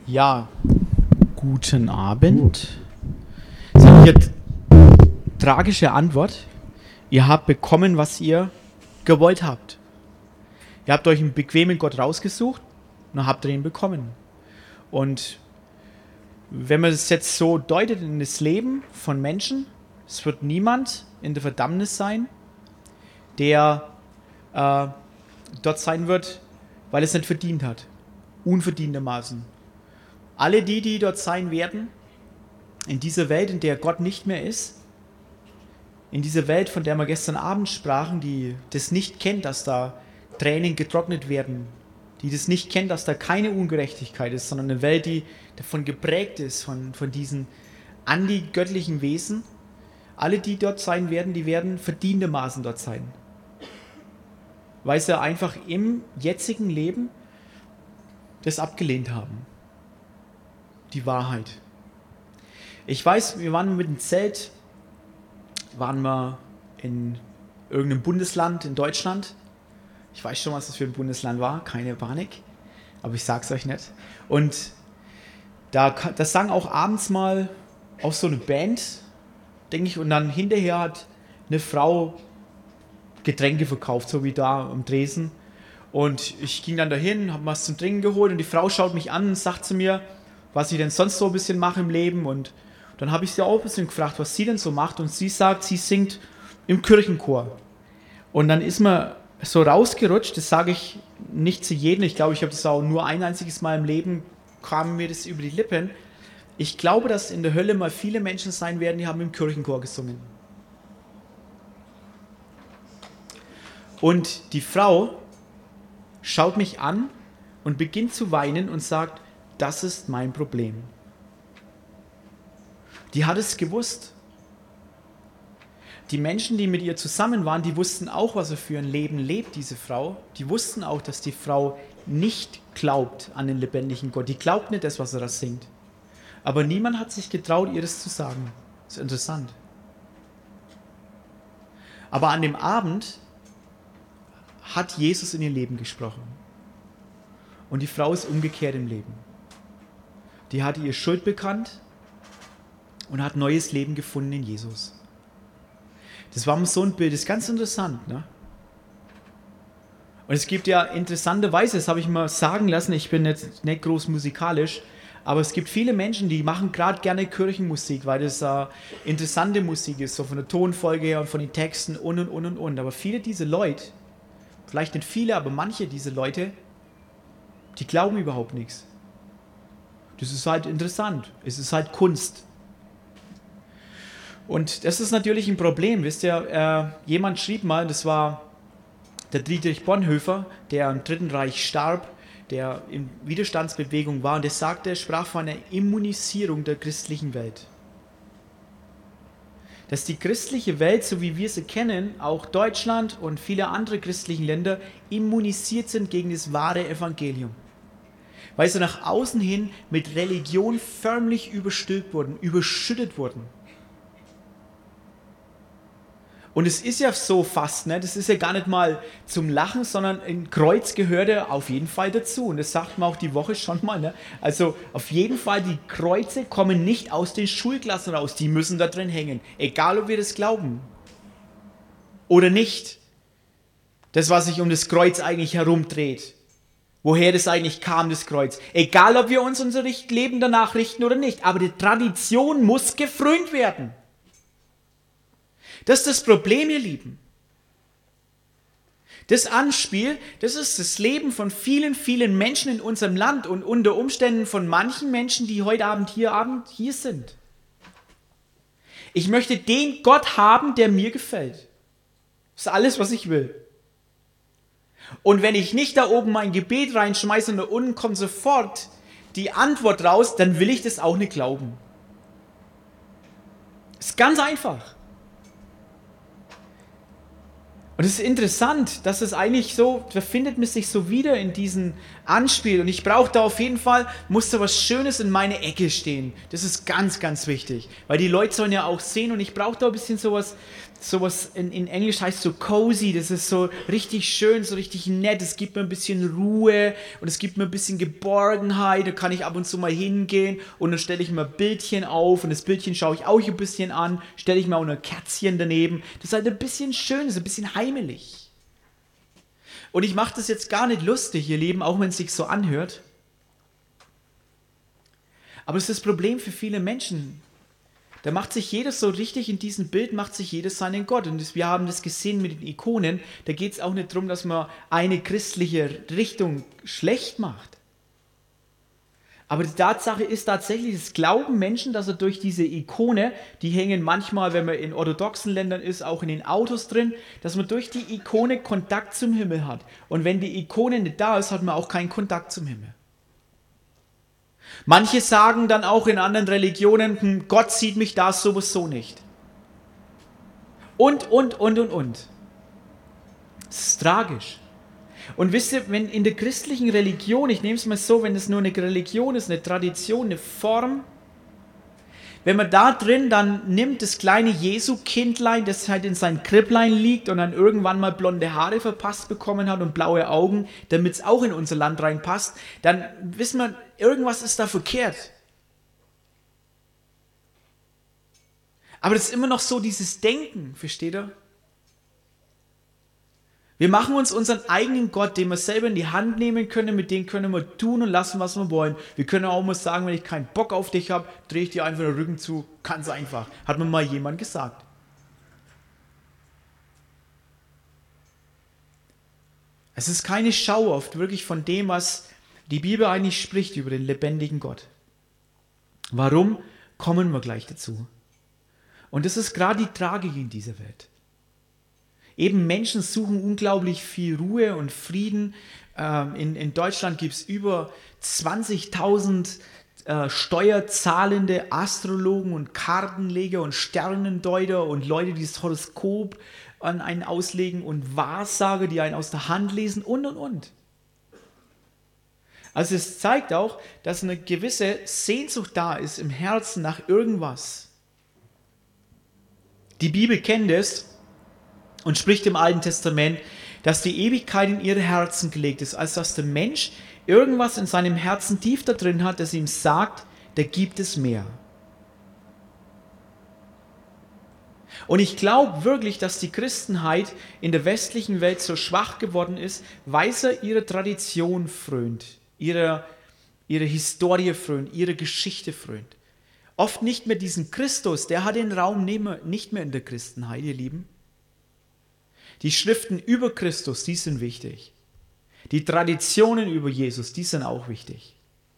Ja, guten Abend. Das ist eine tragische Antwort. Ihr habt bekommen, was ihr gewollt habt. Ihr habt euch einen bequemen Gott rausgesucht und dann habt ihr ihn bekommen. Und wenn man es jetzt so deutet in das Leben von Menschen, es wird niemand in der Verdammnis sein, der dort sein wird, weil es nicht verdient hat. Unverdientermaßen. Alle die dort sein werden, in dieser Welt, in der Gott nicht mehr ist, in dieser Welt, von der wir gestern Abend sprachen, die das nicht kennt, dass da Tränen getrocknet werden, die das nicht kennt, dass da keine Ungerechtigkeit ist, sondern eine Welt, die davon geprägt ist, von diesen antigöttlichen Wesen. Alle, die dort sein werden, die werden verdientermaßen dort sein. Weil sie einfach im jetzigen Leben das abgelehnt haben. Die Wahrheit. Ich weiß, wir waren mit dem Zelt, waren wir in irgendeinem Bundesland in Deutschland. Ich weiß schon, was das für ein Bundesland war, keine Panik, aber ich sag's euch nicht. Und das sang auch abends mal auch so eine Band, denke ich, und dann hinterher hat eine Frau Getränke verkauft, so wie da am Tresen. Und ich ging dann dahin, habe was zum Trinken geholt und die Frau schaut mich an und sagt zu mir, was ich denn sonst so ein bisschen mache im Leben. Und dann habe ich sie auch ein bisschen gefragt, was sie denn so macht. Und sie sagt, sie singt im Kirchenchor. Und dann ist mir so rausgerutscht, das sage ich nicht zu jedem, ich glaube, ich habe das auch nur ein einziges Mal im Leben, kam mir das über die Lippen. Ich glaube, dass in der Hölle mal viele Menschen sein werden, die haben im Kirchenchor gesungen. Und die Frau schaut mich an und beginnt zu weinen und sagt, das ist mein Problem. Die hat es gewusst. Die Menschen, die mit ihr zusammen waren, die wussten auch, was er für ein Leben lebt, diese Frau. Die wussten auch, dass die Frau nicht glaubt an den lebendigen Gott. Die glaubt nicht das, was er da singt. Aber niemand hat sich getraut, ihr das zu sagen. Das ist interessant. Aber an dem Abend hat Jesus in ihr Leben gesprochen. Und die Frau ist umgekehrt im Leben. Die hat ihr Schuld bekannt und hat neues Leben gefunden in Jesus. Das war so ein Bild, das ist ganz interessant, ne? Und es gibt ja interessanterweise, das habe ich mal sagen lassen, ich bin jetzt nicht groß musikalisch, aber es gibt viele Menschen, die machen gerade gerne Kirchenmusik, weil das interessante Musik ist, so von der Tonfolge her und von den Texten und. Aber viele dieser Leute, vielleicht nicht viele, aber manche dieser Leute, die glauben überhaupt nichts. Das ist halt interessant, es ist halt Kunst. Und das ist natürlich ein Problem, wisst ihr, jemand schrieb mal, das war der Dietrich Bonhoeffer, der im Dritten Reich starb, der in Widerstandsbewegung war und der sagte, sprach von einer Immunisierung der christlichen Welt. Dass die christliche Welt, so wie wir sie kennen, auch Deutschland und viele andere christliche Länder, immunisiert sind gegen das wahre Evangelium. Weil sie nach außen hin mit Religion förmlich überstülpt wurden, überschüttet wurden. Und es ist ja so fast, ne? Das ist ja gar nicht mal zum Lachen, sondern ein Kreuz gehört ja auf jeden Fall dazu. Und das sagt man auch die Woche schon mal. Ne? Also auf jeden Fall, die Kreuze kommen nicht aus den Schulklassen raus. Die müssen da drin hängen. Egal, ob wir das glauben oder nicht. Das, was sich um das Kreuz eigentlich herumdreht. Woher das eigentlich kam, das Kreuz. Egal, ob wir uns unser Leben danach richten oder nicht. Aber die Tradition muss gefrönt werden. Das ist das Problem, ihr Lieben. Das Anspiel, das ist das Leben von vielen, vielen Menschen in unserem Land und unter Umständen von manchen Menschen, die heute Abend hier sind. Ich möchte den Gott haben, der mir gefällt. Das ist alles, was ich will. Und wenn ich nicht da oben mein Gebet reinschmeiße und da unten kommt sofort die Antwort raus, dann will ich das auch nicht glauben. Das ist ganz einfach. Und es ist interessant, dass es eigentlich so, da findet man sich so wieder in diesen anspielt. Und ich brauche da auf jeden Fall, muss da was Schönes in meine Ecke stehen. Das ist ganz, ganz wichtig. Weil die Leute sollen ja auch sehen und ich brauche da ein bisschen sowas in Englisch heißt so cozy, das ist so richtig schön, so richtig nett, es gibt mir ein bisschen Ruhe und es gibt mir ein bisschen Geborgenheit, da kann ich ab und zu mal hingehen und dann stelle ich mir ein Bildchen auf und das Bildchen schaue ich auch ein bisschen an, stelle ich mir auch ein Kerzchen daneben, das ist halt ein bisschen schön, das ist ein bisschen heimelig. Und ich mache das jetzt gar nicht lustig, ihr Lieben, auch wenn es sich so anhört. Aber es ist das Problem für viele Menschen. Da macht sich jeder so richtig, in diesem Bild macht sich jeder seinen Gott. Und wir haben das gesehen mit den Ikonen. Da geht es auch nicht darum, dass man eine christliche Richtung schlecht macht. Aber die Tatsache ist tatsächlich, es glauben Menschen, dass er durch diese Ikone, die hängen manchmal, wenn man in orthodoxen Ländern ist, auch in den Autos drin, dass man durch die Ikone Kontakt zum Himmel hat. Und wenn die Ikone nicht da ist, hat man auch keinen Kontakt zum Himmel. Manche sagen dann auch in anderen Religionen, Gott sieht mich da sowieso nicht. Und. Das ist tragisch. Und wisst ihr, wenn in der christlichen Religion, ich nehme es mal so, wenn es nur eine Religion ist, eine Tradition, eine Form, wenn man da drin dann nimmt das kleine Jesu-Kindlein, das halt in sein Kripplein liegt und dann irgendwann mal blonde Haare verpasst bekommen hat und blaue Augen, damit es auch in unser Land reinpasst, dann wissen wir, irgendwas ist da verkehrt. Aber das ist immer noch so dieses Denken, versteht ihr? Wir machen uns unseren eigenen Gott, den wir selber in die Hand nehmen können, mit dem können wir tun und lassen, was wir wollen. Wir können auch mal sagen, wenn ich keinen Bock auf dich habe, drehe ich dir einfach den Rücken zu. Ganz einfach. Hat mir mal jemand gesagt. Es ist keine Schau oft wirklich von dem, was die Bibel eigentlich spricht über den lebendigen Gott. Warum? Kommen wir gleich dazu. Und das ist gerade die Tragik in dieser Welt. Eben Menschen suchen unglaublich viel Ruhe und Frieden. In Deutschland gibt es über 20.000 steuerzahlende Astrologen und Kartenleger und Sternendeuter und Leute, die das Horoskop an einen auslegen und Wahrsager, die einen aus der Hand lesen und. Also es zeigt auch, dass eine gewisse Sehnsucht da ist im Herzen nach irgendwas. Die Bibel kennt es und spricht im Alten Testament, dass die Ewigkeit in ihre Herzen gelegt ist, als dass der Mensch irgendwas in seinem Herzen tief da drin hat, das ihm sagt, da gibt es mehr. Und ich glaube wirklich, dass die Christenheit in der westlichen Welt so schwach geworden ist, weil sie ihre Tradition frönt, ihre Historie frönt, ihre Geschichte frönt. Oft nicht mehr diesen Christus, der hat den Raum nicht mehr in der Christenheit, ihr Lieben. Die Schriften über Christus, die sind wichtig. Die Traditionen über Jesus, die sind auch wichtig.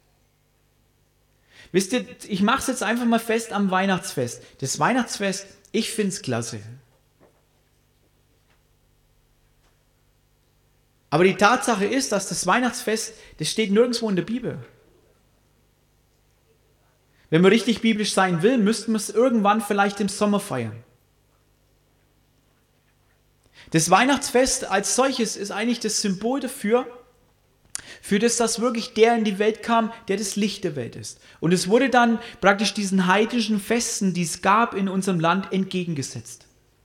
Wisst ihr, ich mache es jetzt einfach mal fest am Weihnachtsfest. Das Weihnachtsfest, ich finde es klasse. Aber die Tatsache ist, dass das Weihnachtsfest, das steht nirgendwo in der Bibel. Wenn man richtig biblisch sein will, müssten wir es irgendwann vielleicht im Sommer feiern. Das Weihnachtsfest als solches ist eigentlich das Symbol dafür, für das, dass wirklich der in die Welt kam, der das Licht der Welt ist. Und es wurde dann praktisch diesen heidnischen Festen, die es gab in unserem Land, entgegengesetzt.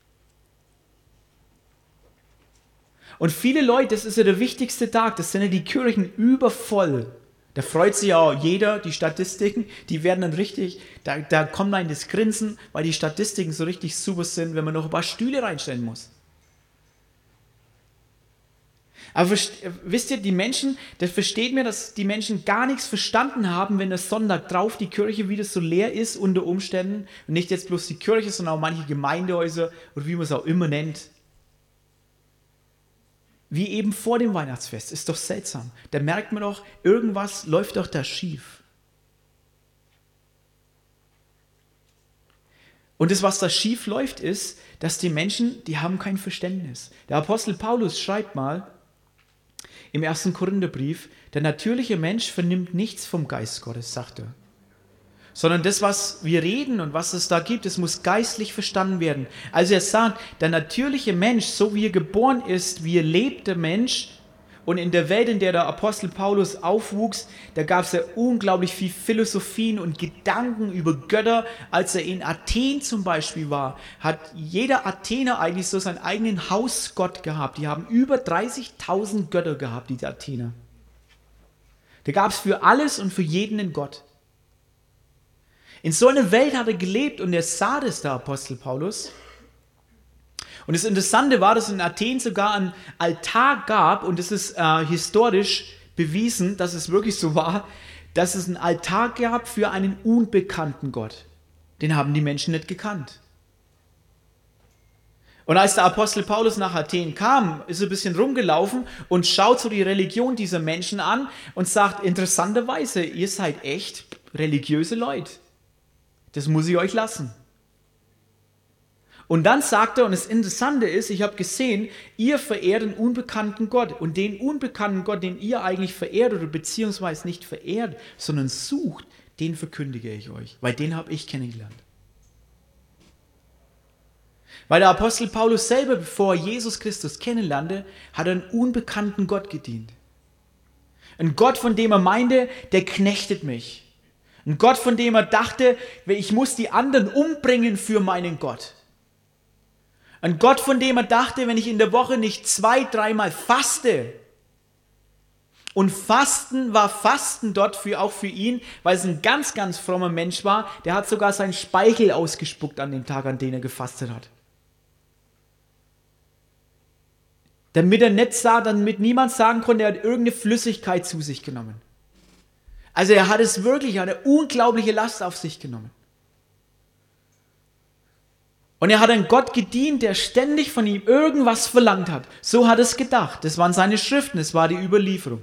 Und viele Leute, das ist ja der wichtigste Tag, das sind ja die Kirchen übervoll. Da freut sich ja jeder, die Statistiken, die werden dann richtig, da kommt dann das Grinsen, weil die Statistiken so richtig super sind, wenn man noch ein paar Stühle reinstellen muss. Aber wisst ihr, die Menschen, das versteht mir, dass die Menschen gar nichts verstanden haben, wenn der Sonntag drauf die Kirche wieder so leer ist unter Umständen. Und nicht jetzt bloß die Kirche, sondern auch manche Gemeindehäuser oder wie man es auch immer nennt. Wie eben vor dem Weihnachtsfest. Ist doch seltsam. Da merkt man doch, irgendwas läuft doch da schief. Und das, was da schief läuft, ist, dass die Menschen, die haben kein Verständnis. Der Apostel Paulus schreibt mal im 1. Korintherbrief, der natürliche Mensch vernimmt nichts vom Geist Gottes, sagt er. Sondern das, was wir reden und was es da gibt, es muss geistlich verstanden werden. Also er sagt, der natürliche Mensch, so wie er geboren ist, wie er lebt, der Mensch, Und in der Welt, in der der Apostel Paulus aufwuchs, da gab es ja unglaublich viel Philosophien und Gedanken über Götter. Als er in Athen zum Beispiel war, hat jeder Athener eigentlich so seinen eigenen Hausgott gehabt. Die haben über 30.000 Götter gehabt, diese Athener. Da gab es für alles und für jeden einen Gott. In so einer Welt hat er gelebt und er sah das, der Apostel Paulus. Und das Interessante war, dass es in Athen sogar einen Altar gab, und es ist historisch bewiesen, dass es wirklich so war, dass es einen Altar gab für einen unbekannten Gott. Den haben die Menschen nicht gekannt. Und als der Apostel Paulus nach Athen kam, ist er ein bisschen rumgelaufen und schaut so die Religion dieser Menschen an und sagt, interessanterweise, ihr seid echt religiöse Leute. Das muss ich euch lassen. Und dann sagt er, und das Interessante ist, ich habe gesehen, ihr verehrt einen unbekannten Gott. Und den unbekannten Gott, den ihr eigentlich verehrt oder beziehungsweise nicht verehrt, sondern sucht, den verkündige ich euch. Weil den habe ich kennengelernt. Weil der Apostel Paulus selber, bevor er Jesus Christus kennenlernte, hat er einen unbekannten Gott gedient. Ein Gott, von dem er meinte, der knechtet mich. Ein Gott, von dem er dachte, ich muss die anderen umbringen für meinen Gott. Ein Gott, von dem er dachte, wenn ich in der Woche nicht 2-3 Mal faste. Und Fasten war Fasten dort auch für ihn, weil es ein ganz, ganz frommer Mensch war. Der hat sogar seinen Speichel ausgespuckt an dem Tag, an dem er gefastet hat. Damit niemand sagen konnte, er hat irgendeine Flüssigkeit zu sich genommen. Also er hat es wirklich, eine unglaubliche Last auf sich genommen. Und er hat einen Gott gedient, der ständig von ihm irgendwas verlangt hat. So hat er es gedacht. Das waren seine Schriften, das war die Überlieferung.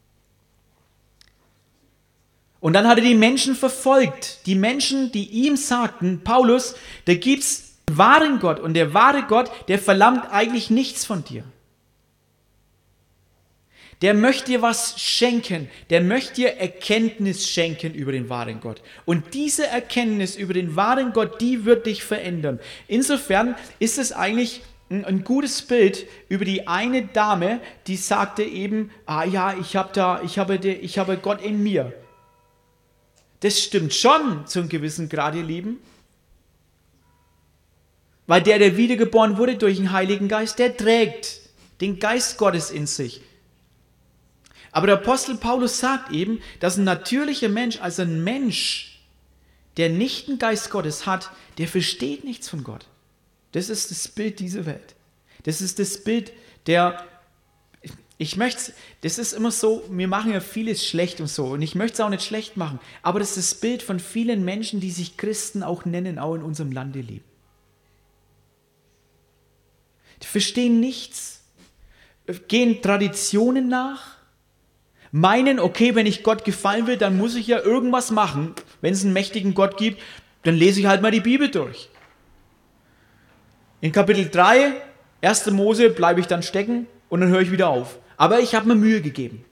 Und dann hat er die Menschen verfolgt. Die Menschen, die ihm sagten, Paulus, da gibt es einen wahren Gott. Und der wahre Gott, der verlangt eigentlich nichts von dir. Der möchte dir was schenken. Der möchte dir Erkenntnis schenken über den wahren Gott. Und diese Erkenntnis über den wahren Gott, die wird dich verändern. Insofern ist es eigentlich ein gutes Bild über die eine Dame, die sagte eben, ich habe Gott in mir. Das stimmt schon zu einem gewissen Grad, ihr Lieben. Weil der wiedergeboren wurde durch den Heiligen Geist, der trägt den Geist Gottes in sich. Aber der Apostel Paulus sagt eben, dass ein natürlicher Mensch, also ein Mensch, der nicht den Geist Gottes hat, der versteht nichts von Gott. Das ist das Bild dieser Welt. Das ist das Bild das ist immer so, wir machen ja vieles schlecht und so, und ich möchte es auch nicht schlecht machen, aber das ist das Bild von vielen Menschen, die sich Christen auch nennen, auch in unserem Lande leben. Die verstehen nichts, gehen Traditionen nach, meinen, okay, wenn ich Gott gefallen will, dann muss ich ja irgendwas machen. Wenn es einen mächtigen Gott gibt, dann lese ich halt mal die Bibel durch. In Kapitel 3, 1. Mose, bleibe ich dann stecken und dann höre ich wieder auf. Aber ich habe mir Mühe gegeben.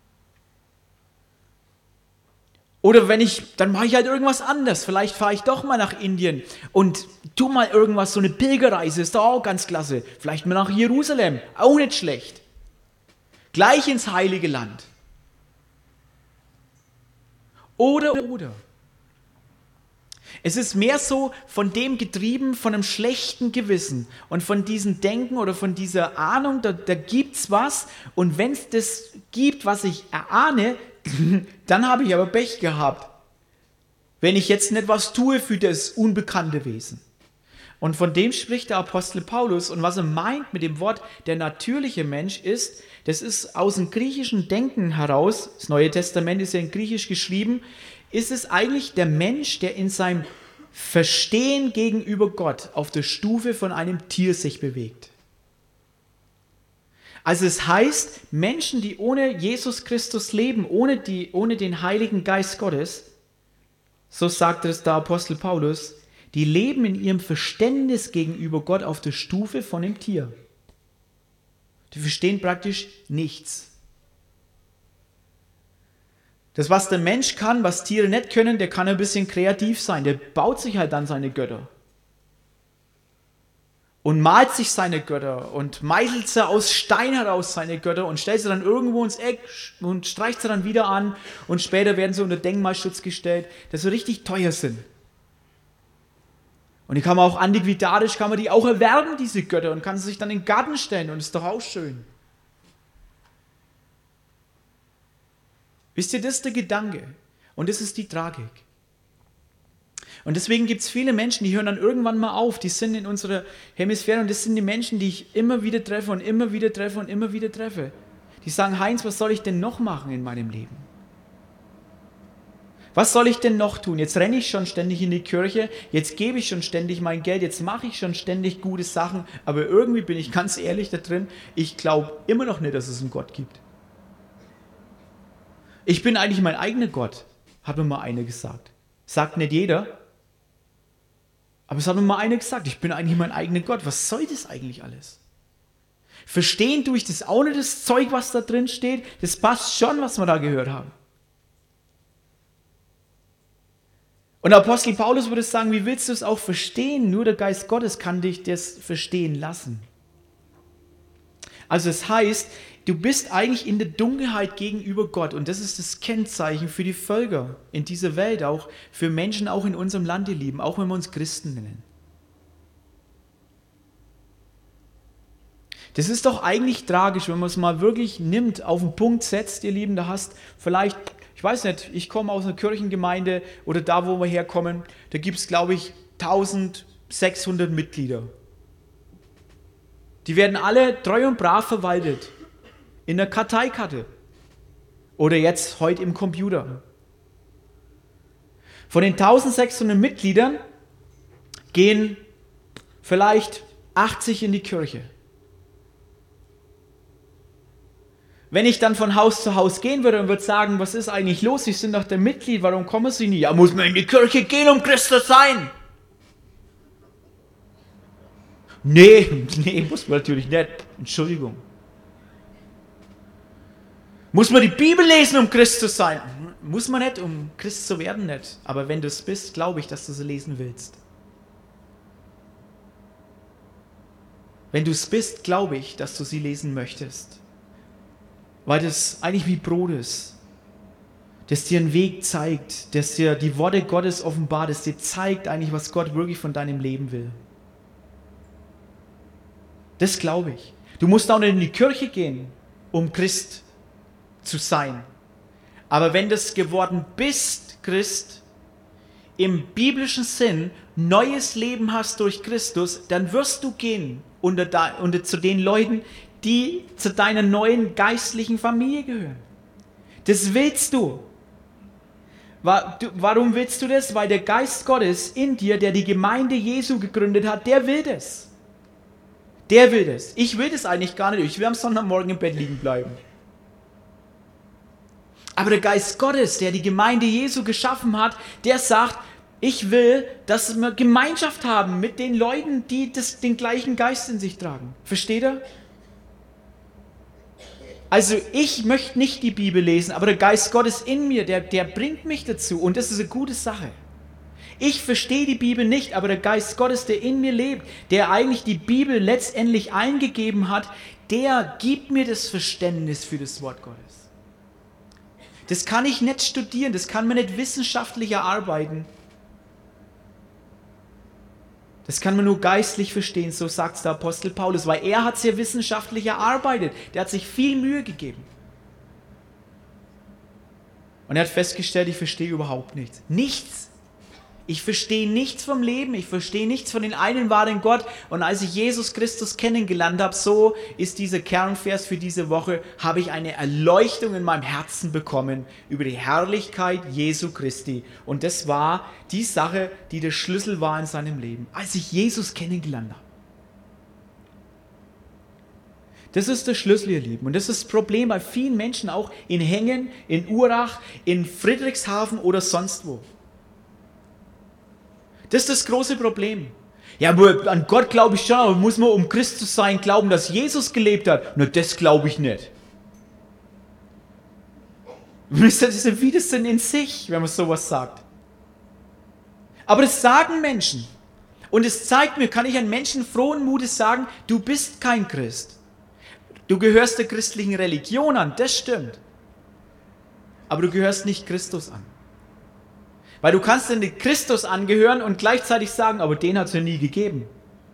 Oder dann mache ich halt irgendwas anderes. Vielleicht fahre ich doch mal nach Indien und tu mal irgendwas, so eine Pilgerreise, ist doch auch ganz klasse. Vielleicht mal nach Jerusalem, auch nicht schlecht. Gleich ins Heilige Land. Oder. Es ist mehr so von dem getrieben, von einem schlechten Gewissen und von diesem Denken oder von dieser Ahnung, da gibt es was, und wenn es das gibt, was ich erahne, dann habe ich aber Pech gehabt, wenn ich jetzt nicht was tue für das unbekannte Wesen. Und von dem spricht der Apostel Paulus, und was er meint mit dem Wort der natürliche Mensch ist, das ist aus dem griechischen Denken heraus, das Neue Testament ist ja in Griechisch geschrieben, ist es eigentlich der Mensch, der in seinem Verstehen gegenüber Gott auf der Stufe von einem Tier sich bewegt. Also es heißt, Menschen, die ohne Jesus Christus leben, ohne den Heiligen Geist Gottes, so sagt es der Apostel Paulus, die leben in ihrem Verständnis gegenüber Gott auf der Stufe von dem Tier. Die verstehen praktisch nichts. Das, was der Mensch kann, was Tiere nicht können, der kann ein bisschen kreativ sein. Der baut sich halt dann seine Götter. und malt sich seine Götter und meißelt sie aus Stein heraus, seine Götter, und stellt sie dann irgendwo ins Eck und streicht sie dann wieder an, und später werden sie unter Denkmalschutz gestellt, dass sie richtig teuer sind. Und die kann man auch antiquitarisch, kann man die auch erwerben, diese Götter, und kann sie sich dann in den Garten stellen, und ist doch auch schön. Wisst ihr, das ist der Gedanke, und das ist die Tragik. Und deswegen gibt es viele Menschen, die hören dann irgendwann mal auf, die sind in unserer Hemisphäre, und das sind die Menschen, die ich immer wieder treffe und immer wieder treffe und immer wieder treffe. Die sagen, Heinz, was soll ich denn noch machen in meinem Leben? Was soll ich denn noch tun? Jetzt renne ich schon ständig in die Kirche, jetzt gebe ich schon ständig mein Geld, jetzt mache ich schon ständig gute Sachen, aber irgendwie bin ich ganz ehrlich da drin, ich glaube immer noch nicht, dass es einen Gott gibt. Ich bin eigentlich mein eigener Gott, hat mir mal einer gesagt. Sagt nicht jeder, aber es hat mir mal einer gesagt, ich bin eigentlich mein eigener Gott. Was soll das eigentlich alles? Verstehen tue ich das auch nicht, das Zeug, was da drin steht. Das passt schon, was wir da gehört haben. Und der Apostel Paulus würde sagen, wie willst du es auch verstehen? Nur der Geist Gottes kann dich das verstehen lassen. Also es heißt, du bist eigentlich in der Dunkelheit gegenüber Gott, und das ist das Kennzeichen für die Völker in dieser Welt, auch für Menschen auch in unserem Land, ihr Lieben, auch wenn wir uns Christen nennen. Das ist doch eigentlich tragisch, wenn man es mal wirklich nimmt, auf den Punkt setzt, ihr Lieben, da hast vielleicht, ich weiß nicht, ich komme aus einer Kirchengemeinde oder da, wo wir herkommen, da gibt es, glaube ich, 1600 Mitglieder. Die werden alle treu und brav verwaltet. In der Karteikarte. Oder jetzt heute im Computer. Von den 1600 Mitgliedern gehen vielleicht 80 in die Kirche. Wenn ich dann von Haus zu Haus gehen würde und würde sagen, was ist eigentlich los? Sie sind doch der Mitglied, warum kommen Sie nie? Ja, muss man in die Kirche gehen, um Christus sein? Nee, muss man natürlich nicht. Entschuldigung. Muss man die Bibel lesen, um Christ zu sein? Muss man nicht, um Christ zu werden, nicht. Aber wenn du es bist, glaube ich, dass du sie lesen willst. Wenn du es bist, glaube ich, dass du sie lesen möchtest. Weil das eigentlich wie Brot ist, das dir einen Weg zeigt, das dir die Worte Gottes offenbart, das dir zeigt eigentlich, was Gott wirklich von deinem Leben will. Das glaube ich. Du musst auch nicht in die Kirche gehen, um Christ zu sein. Aber wenn du es geworden bist, Christ, im biblischen Sinn, neues Leben hast durch Christus, dann wirst du gehen unter zu den Leuten, die zu deiner neuen geistlichen Familie gehören. Das willst du. Warum willst du das? Weil der Geist Gottes in dir, der die Gemeinde Jesu gegründet hat, der will das. Der will das. Ich will das eigentlich gar nicht. Ich will am Sonntagmorgen im Bett liegen bleiben. Aber der Geist Gottes, der die Gemeinde Jesu geschaffen hat, der sagt, ich will, dass wir Gemeinschaft haben mit den Leuten, die den gleichen Geist in sich tragen. Versteht ihr? Also ich möchte nicht die Bibel lesen, aber der Geist Gottes in mir, der bringt mich dazu, und das ist eine gute Sache. Ich verstehe die Bibel nicht, aber der Geist Gottes, der in mir lebt, der eigentlich die Bibel letztendlich eingegeben hat, der gibt mir das Verständnis für das Wort Gottes. Das kann ich nicht studieren, das kann man nicht wissenschaftlich erarbeiten. Das kann man nur geistlich verstehen, so sagt es der Apostel Paulus, weil er hat es ja wissenschaftlich erarbeitet. Der hat sich viel Mühe gegeben. Und er hat festgestellt, ich verstehe überhaupt nichts. Nichts. Ich verstehe nichts vom Leben, ich verstehe nichts von den einen wahren Gott. Und als ich Jesus Christus kennengelernt habe, so ist dieser Kernvers für diese Woche, habe ich eine Erleuchtung in meinem Herzen bekommen über die Herrlichkeit Jesu Christi. Und das war die Sache, die der Schlüssel war in seinem Leben, als ich Jesus kennengelernt habe. Das ist der Schlüssel, ihr Lieben. Und das ist das Problem bei vielen Menschen, auch in Hengen, in Urach, in Friedrichshafen oder sonst wo. Das ist das große Problem. Ja, aber an Gott glaube ich schon, aber muss man, um Christ zu sein, glauben, dass Jesus gelebt hat? Na, das glaube ich nicht. Das ist ein Widerstand in sich, wenn man sowas sagt. Aber das sagen Menschen. Und es zeigt mir, kann ich einen Menschen frohen Mutes sagen, du bist kein Christ. Du gehörst der christlichen Religion an, das stimmt. Aber du gehörst nicht Christus an. Weil du kannst den Christus angehören und gleichzeitig sagen, aber den hat es ja nie gegeben.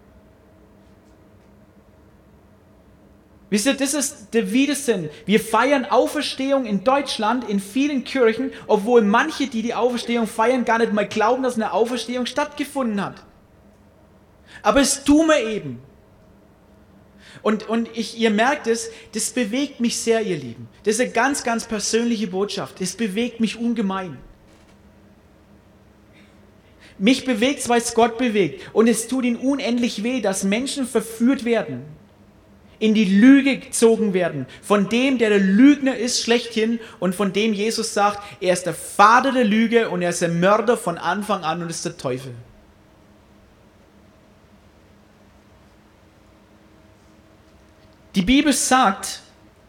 Wisst ihr, das ist der Widersinn. Wir feiern Auferstehung in Deutschland, in vielen Kirchen, obwohl manche, die die Auferstehung feiern, gar nicht mal glauben, dass eine Auferstehung stattgefunden hat. Aber es tun wir eben. Und ihr merkt es, das bewegt mich sehr, ihr Lieben. Das ist eine ganz, ganz persönliche Botschaft. Das bewegt mich ungemein. Mich bewegt es, weil es Gott bewegt. Und es tut ihm unendlich weh, dass Menschen verführt werden, in die Lüge gezogen werden, von dem, der Lügner ist, schlechthin, und von dem Jesus sagt, er ist der Vater der Lüge und er ist der Mörder von Anfang an und ist der Teufel. Die Bibel sagt,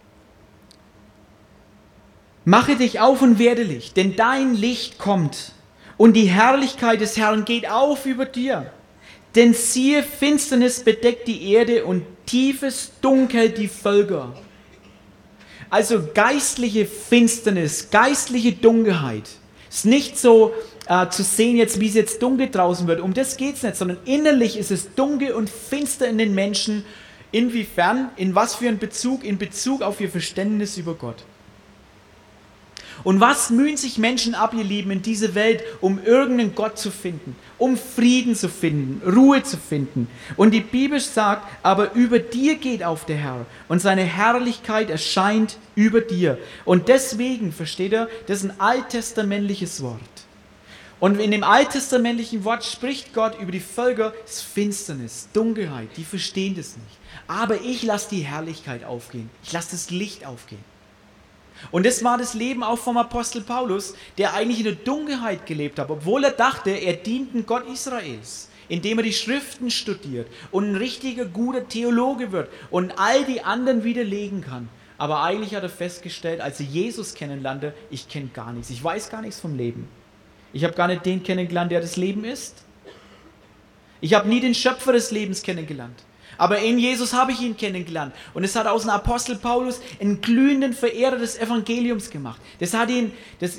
mache dich auf und werde Licht, denn dein Licht kommt und die Herrlichkeit des Herrn geht auf über dir. Denn siehe, Finsternis bedeckt die Erde und tiefes Dunkel die Völker. Also geistliche Finsternis, geistliche Dunkelheit. Es ist nicht so zu sehen, jetzt, wie es jetzt dunkel draußen wird. Um das geht es nicht, sondern innerlich ist es dunkel und finster in den Menschen. Inwiefern? In was für einen Bezug? In Bezug auf ihr Verständnis über Gott. Und was mühen sich Menschen ab, ihr Lieben, in dieser Welt, um irgendeinen Gott zu finden, um Frieden zu finden, Ruhe zu finden. Und die Bibel sagt, aber über dir geht auf der Herr und seine Herrlichkeit erscheint über dir. Und deswegen, versteht ihr, das ist ein alttestamentliches Wort. Und in dem alttestamentlichen Wort spricht Gott über die Völker, es ist Finsternis, Dunkelheit, die verstehen das nicht. Aber ich lasse die Herrlichkeit aufgehen, ich lasse das Licht aufgehen. Und das war das Leben auch vom Apostel Paulus, der eigentlich in der Dunkelheit gelebt hat, obwohl er dachte, er dient dem Gott Israels, indem er die Schriften studiert und ein richtiger, guter Theologe wird und all die anderen widerlegen kann. Aber eigentlich hat er festgestellt, als er Jesus kennenlernte, ich kenne gar nichts, ich weiß gar nichts vom Leben. Ich habe gar nicht den kennengelernt, der das Leben ist. Ich habe nie den Schöpfer des Lebens kennengelernt. Aber in Jesus habe ich ihn kennengelernt. Und es hat aus dem Apostel Paulus einen glühenden Verehrer des Evangeliums gemacht. Das hat ihn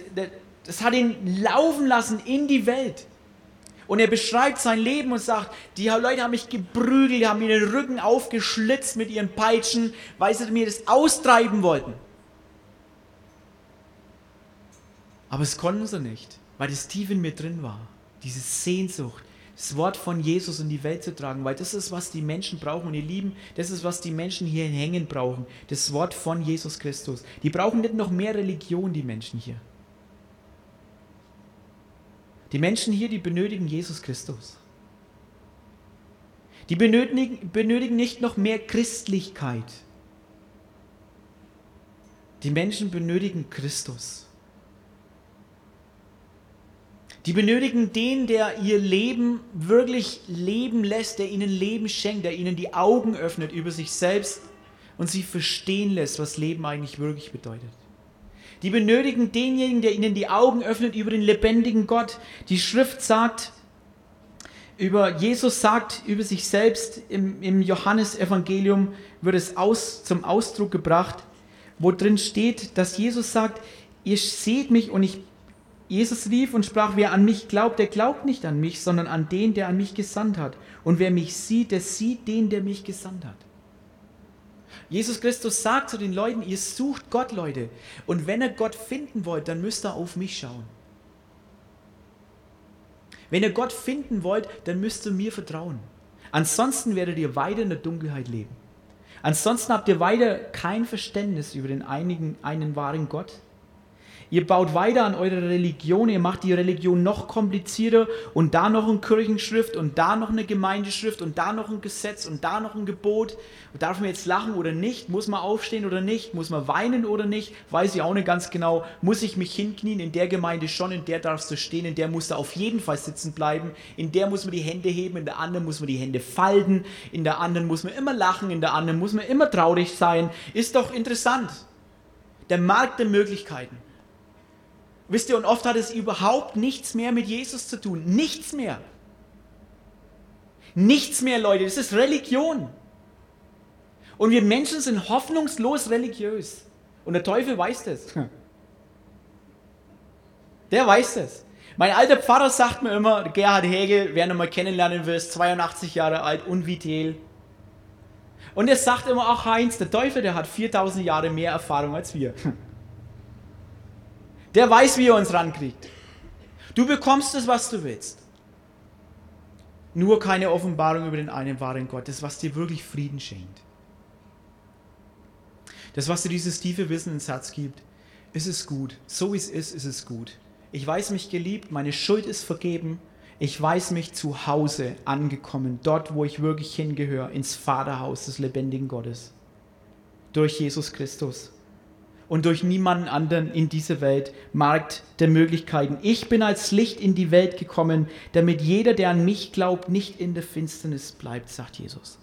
laufen lassen in die Welt. Und er beschreibt sein Leben und sagt, die Leute haben mich geprügelt, die haben mir den Rücken aufgeschlitzt mit ihren Peitschen, weil sie mir das austreiben wollten. Aber es konnten sie nicht, weil das tief in mir drin war. Diese Sehnsucht, das Wort von Jesus in die Welt zu tragen, weil das ist, was die Menschen brauchen. Und ihr Lieben, das ist, was die Menschen hier in Hängen brauchen. Das Wort von Jesus Christus. Die brauchen nicht noch mehr Religion, die Menschen hier. Die Menschen hier, die benötigen Jesus Christus. Die benötigen nicht noch mehr Christlichkeit. Die Menschen benötigen Christus. Die benötigen den, der ihr Leben wirklich leben lässt, der ihnen Leben schenkt, der ihnen die Augen öffnet über sich selbst und sie verstehen lässt, was Leben eigentlich wirklich bedeutet. Die benötigen denjenigen, der ihnen die Augen öffnet über den lebendigen Gott. Die Schrift sagt, Jesus sagt über sich selbst, im Johannesevangelium wird es zum Ausdruck gebracht, wo drin steht, dass Jesus sagt, ihr seht mich und Jesus rief und sprach, wer an mich glaubt, der glaubt nicht an mich, sondern an den, der an mich gesandt hat. Und wer mich sieht, der sieht den, der mich gesandt hat. Jesus Christus sagt zu den Leuten, ihr sucht Gott, Leute. Und wenn ihr Gott finden wollt, dann müsst ihr auf mich schauen. Wenn ihr Gott finden wollt, dann müsst ihr mir vertrauen. Ansonsten werdet ihr weiter in der Dunkelheit leben. Ansonsten habt ihr weiter kein Verständnis über den einen wahren Gott. Ihr baut weiter an eurer Religion, ihr macht die Religion noch komplizierter und da noch eine Kirchenschrift und da noch eine Gemeindeschrift und da noch ein Gesetz und da noch ein Gebot. Darf man jetzt lachen oder nicht? Muss man aufstehen oder nicht? Muss man weinen oder nicht? Weiß ich auch nicht ganz genau. Muss ich mich hinknien? In der Gemeinde schon, in der darfst du stehen, in der musst du auf jeden Fall sitzen bleiben. In der muss man die Hände heben, in der anderen muss man die Hände falten, in der anderen muss man immer lachen, in der anderen muss man immer traurig sein. Ist doch interessant. Der Markt der Möglichkeiten. Wisst ihr, und oft hat es überhaupt nichts mehr mit Jesus zu tun. Nichts mehr. Nichts mehr, Leute, das ist Religion. Und wir Menschen sind hoffnungslos religiös. Und der Teufel weiß das. Der weiß das. Mein alter Pfarrer sagt mir immer, Gerhard Hegel, wer noch mal kennenlernen will, ist 82 Jahre alt, unvitel. Und er sagt immer, ach Heinz, der Teufel, der hat 4000 Jahre mehr Erfahrung als wir. Der weiß, wie er uns rankriegt. Du bekommst es, was du willst. Nur keine Offenbarung über den einen wahren Gott, das, was dir wirklich Frieden schenkt. Das, was dir dieses tiefe Wissen ins Herz gibt, ist es gut. So wie es ist es gut. Ich weiß mich geliebt, meine Schuld ist vergeben. Ich weiß mich zu Hause angekommen, dort, wo ich wirklich hingehöre, ins Vaterhaus des lebendigen Gottes. Durch Jesus Christus. Und durch niemanden anderen in dieser Welt, Markt der Möglichkeiten. Ich bin als Licht in die Welt gekommen, damit jeder, der an mich glaubt, nicht in der Finsternis bleibt, sagt Jesus.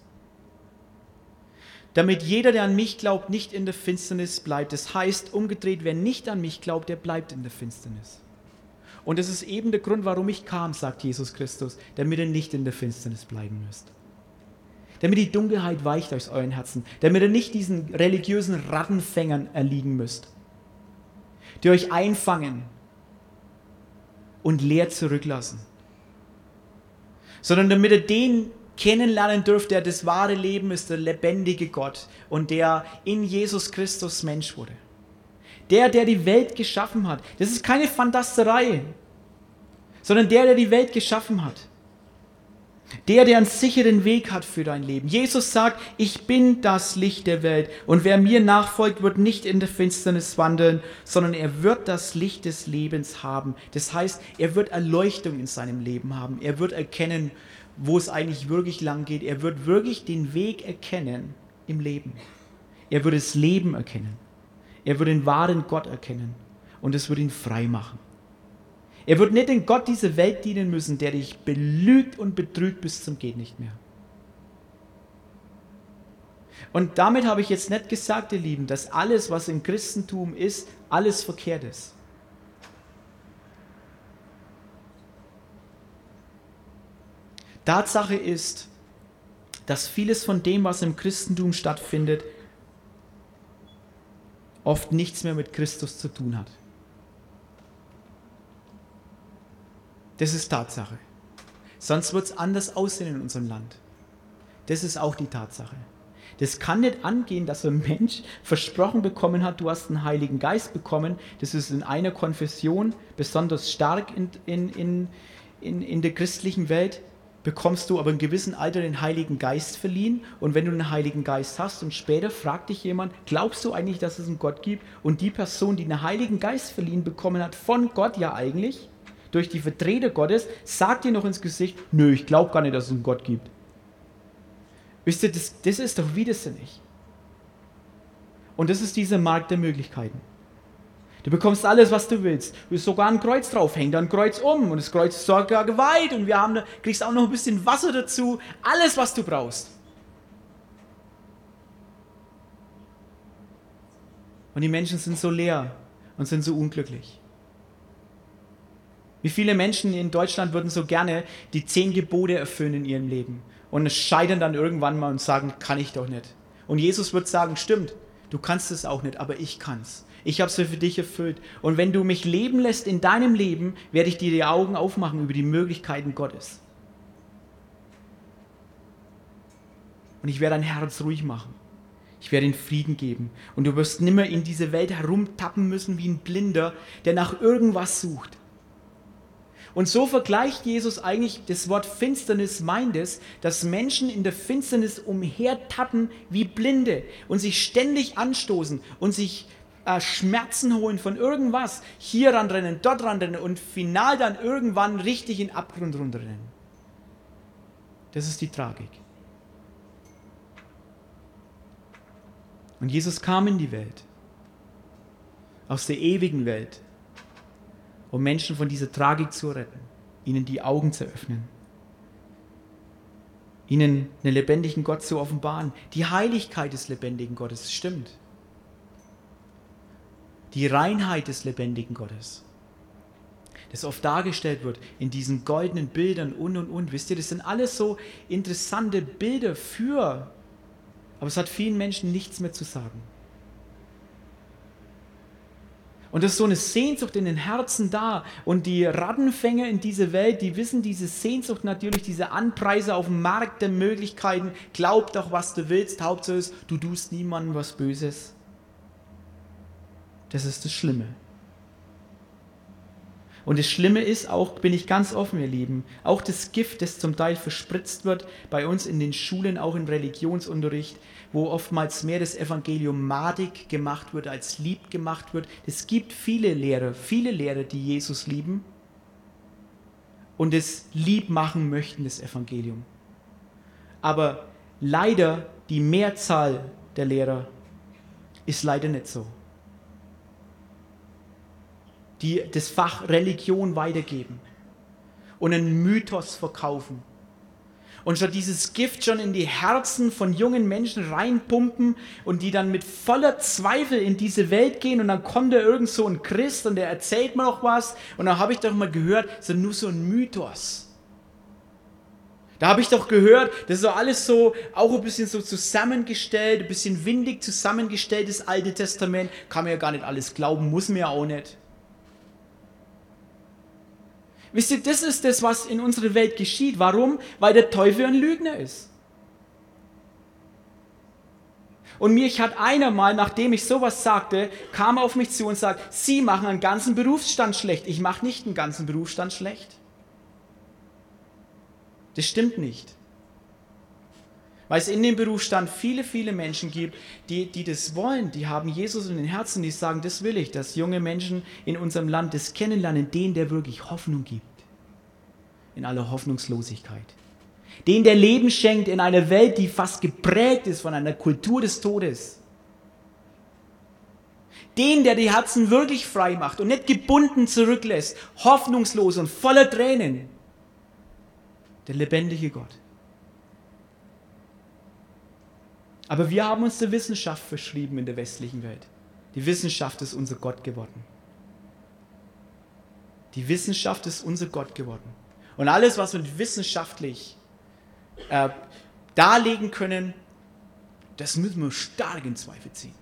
Damit jeder, der an mich glaubt, nicht in der Finsternis bleibt. Das heißt, umgedreht, wer nicht an mich glaubt, der bleibt in der Finsternis. Und das ist eben der Grund, warum ich kam, sagt Jesus Christus, damit ihr nicht in der Finsternis bleiben müsst. Damit die Dunkelheit weicht aus euren Herzen, damit ihr nicht diesen religiösen Rattenfängern erliegen müsst, die euch einfangen und leer zurücklassen, sondern damit ihr den kennenlernen dürft, der das wahre Leben ist, der lebendige Gott und der in Jesus Christus Mensch wurde. Der die Welt geschaffen hat. Das ist keine Fantasterei, sondern der die Welt geschaffen hat. Der einen sicheren Weg hat für dein Leben. Jesus sagt, ich bin das Licht der Welt und wer mir nachfolgt, wird nicht in der Finsternis wandeln, sondern er wird das Licht des Lebens haben. Das heißt, er wird Erleuchtung in seinem Leben haben. Er wird erkennen, wo es eigentlich wirklich lang geht. Er wird wirklich den Weg erkennen im Leben. Er wird das Leben erkennen. Er wird den wahren Gott erkennen und es wird ihn frei machen. Er wird nicht den Gott dieser Welt dienen müssen, der dich belügt und betrügt bis zum geht nicht mehr. Und damit habe ich jetzt nicht gesagt, ihr Lieben, dass alles, was im Christentum ist, alles verkehrt ist. Tatsache ist, dass vieles von dem, was im Christentum stattfindet, oft nichts mehr mit Christus zu tun hat. Das ist Tatsache. Sonst wird es anders aussehen in unserem Land. Das ist auch die Tatsache. Das kann nicht angehen, dass ein Mensch versprochen bekommen hat, du hast einen Heiligen Geist bekommen. Das ist in einer Konfession besonders stark in der christlichen Welt. Bekommst du aber in gewissem Alter den Heiligen Geist verliehen und wenn du einen Heiligen Geist hast und später fragt dich jemand, glaubst du eigentlich, dass es einen Gott gibt? Und die Person, die einen Heiligen Geist verliehen bekommen hat, von Gott ja eigentlich, durch die Vertreter Gottes, sagt dir noch ins Gesicht, nö, ich glaube gar nicht, dass es einen Gott gibt. Wisst ihr, das ist doch widersinnig. Und das ist dieser Markt der Möglichkeiten. Du bekommst alles, was du willst. Du willst sogar ein Kreuz drauf, häng da ein Kreuz um und das Kreuz ist sogar geweiht und kriegst auch noch ein bisschen Wasser dazu. Alles, was du brauchst. Und die Menschen sind so leer und sind so unglücklich. Wie viele Menschen in Deutschland würden so gerne die 10 Gebote erfüllen in ihrem Leben und es scheitern dann irgendwann mal und sagen, kann ich doch nicht. Und Jesus wird sagen, stimmt, du kannst es auch nicht, aber ich kann's. Ich habe es für dich erfüllt. Und wenn du mich leben lässt in deinem Leben, werde ich dir die Augen aufmachen über die Möglichkeiten Gottes. Und ich werde dein Herz ruhig machen. Ich werde ihnen Frieden geben. Und du wirst nimmer in diese Welt herumtappen müssen wie ein Blinder, der nach irgendwas sucht. Und so vergleicht Jesus eigentlich das Wort Finsternis, meint es, dass Menschen in der Finsternis umhertappen wie Blinde und sich ständig anstoßen und sich Schmerzen holen von irgendwas, hier ranrennen, dort ranrennen und final dann irgendwann richtig in den Abgrund runterrennen. Das ist die Tragik. Und Jesus kam in die Welt, aus der ewigen Welt, um Menschen von dieser Tragik zu retten, ihnen die Augen zu öffnen, ihnen einen lebendigen Gott zu offenbaren. Die Heiligkeit des lebendigen Gottes, stimmt. Die Reinheit des lebendigen Gottes. das oft dargestellt wird in diesen goldenen Bildern und. Wisst ihr, das sind alles so interessante Bilder aber es hat vielen Menschen nichts mehr zu sagen. Und das ist so eine Sehnsucht in den Herzen da. Und die Rattenfänger in dieser Welt, die wissen diese Sehnsucht natürlich, diese Anpreise auf dem Markt der Möglichkeiten. Glaub doch, was du willst. Hauptsache ist, du tust niemandem was Böses. Das ist das Schlimme. Und das Schlimme ist auch, bin ich ganz offen, ihr Lieben, auch das Gift, das zum Teil verspritzt wird, bei uns in den Schulen, auch im Religionsunterricht, wo oftmals mehr das Evangelium madig gemacht wird, als lieb gemacht wird. Es gibt viele Lehrer, die Jesus lieben und es lieb machen möchten, das Evangelium. Aber leider, die Mehrzahl der Lehrer ist leider nicht so. Die das Fach Religion weitergeben und einen Mythos verkaufen. Und statt dieses Gift schon in die Herzen von jungen Menschen reinpumpen und die dann mit voller Zweifel in diese Welt gehen und dann kommt da irgend so ein Christ und der erzählt mir noch was und dann habe ich doch mal gehört, das ist nur so ein Mythos. Da habe ich doch gehört, das ist doch alles so, auch ein bisschen so zusammengestellt, ein bisschen windig zusammengestellt, das Alte Testament. Kann man ja gar nicht alles glauben, muss man ja auch nicht. Wisst ihr, das ist das, was in unserer Welt geschieht. Warum? Weil der Teufel ein Lügner ist. Und mich hat einer mal, nachdem ich sowas sagte, kam auf mich zu und sagte, Sie machen einen ganzen Berufsstand schlecht. Ich mache nicht einen ganzen Berufsstand schlecht. Das stimmt nicht. Weil es in dem Berufsstand viele, viele Menschen gibt, die das wollen, die haben Jesus in den Herzen, die sagen, das will ich, dass junge Menschen in unserem Land das kennenlernen, den, der wirklich Hoffnung gibt, in aller Hoffnungslosigkeit. Den, der Leben schenkt in einer Welt, die fast geprägt ist von einer Kultur des Todes. Den, der die Herzen wirklich frei macht und nicht gebunden zurücklässt, hoffnungslos und voller Tränen. Der lebendige Gott. Aber wir haben uns der Wissenschaft verschrieben in der westlichen Welt. Die Wissenschaft ist unser Gott geworden. Die Wissenschaft ist unser Gott geworden. Und alles, was wir wissenschaftlich darlegen können, das müssen wir stark in Zweifel ziehen.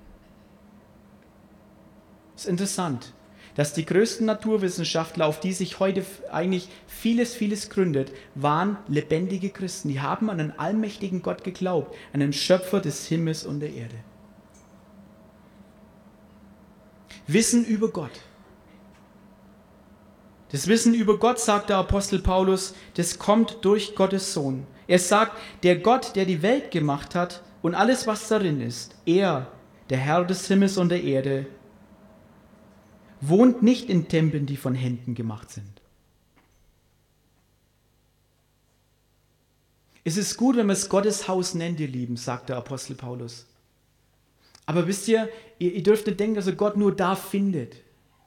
Es ist interessant, dass die größten Naturwissenschaftler, auf die sich heute eigentlich vieles gründet, waren lebendige Christen. Die haben an einen allmächtigen Gott geglaubt, an den Schöpfer des Himmels und der Erde. Wissen über Gott. Das Wissen über Gott, sagt der Apostel Paulus, das kommt durch Gottes Sohn. Er sagt, der Gott, der die Welt gemacht hat und alles, was darin ist, er, der Herr des Himmels und der Erde, wohnt nicht in Tempeln, die von Händen gemacht sind. Es ist gut, wenn man es Gottes Haus nennt, ihr Lieben, sagt der Apostel Paulus. Aber wisst ihr, ihr dürft nicht denken, dass er Gott nur da findet.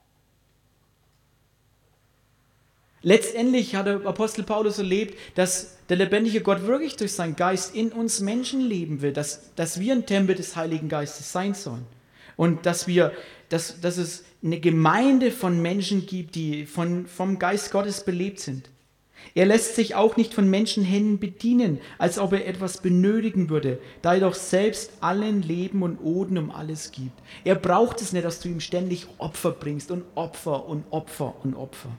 Letztendlich hat der Apostel Paulus erlebt, dass der lebendige Gott wirklich durch seinen Geist in uns Menschen leben will, dass wir ein Tempel des Heiligen Geistes sein sollen. Und dass es eine Gemeinde von Menschen gibt, die vom Geist Gottes belebt sind. Er lässt sich auch nicht von Menschenhänden bedienen, als ob er etwas benötigen würde, da er doch selbst allen Leben und Oden um alles gibt. Er braucht es nicht, dass du ihm ständig Opfer bringst und Opfer und Opfer und Opfer.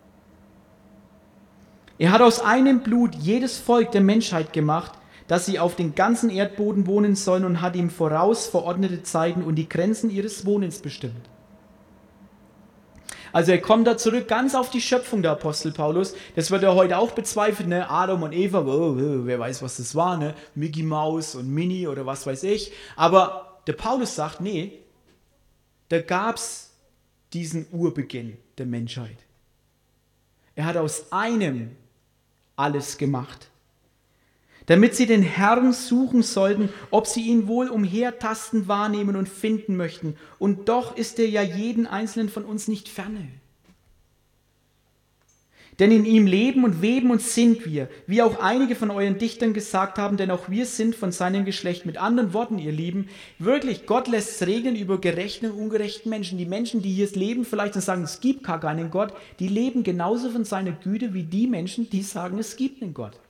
Er hat aus einem Blut jedes Volk der Menschheit gemacht, dass sie auf den ganzen Erdboden wohnen sollen und hat ihm voraus verordnete Zeiten und die Grenzen ihres Wohnens bestimmt. Also er kommt da zurück ganz auf die Schöpfung, der Apostel Paulus. Das wird er heute auch bezweifelt, ne? Adam und Eva, wer weiß, was das war, ne? Mickey Mouse und Minnie oder was weiß ich. Aber der Paulus sagt, nee, da gab es diesen Urbeginn der Menschheit. Er hat aus einem alles gemacht, damit sie den Herrn suchen sollten, ob sie ihn wohl umhertasten, wahrnehmen und finden möchten. Und doch ist er ja jeden einzelnen von uns nicht ferne. Denn in ihm leben und weben und sind wir, wie auch einige von euren Dichtern gesagt haben, denn auch wir sind von seinem Geschlecht. Mit anderen Worten, ihr Lieben, wirklich, Gott lässt es regnen über gerechten und ungerechten Menschen. Die Menschen, die hier leben vielleicht und sagen, es gibt gar keinen Gott, die leben genauso von seiner Güte wie die Menschen, die sagen, es gibt einen Gott.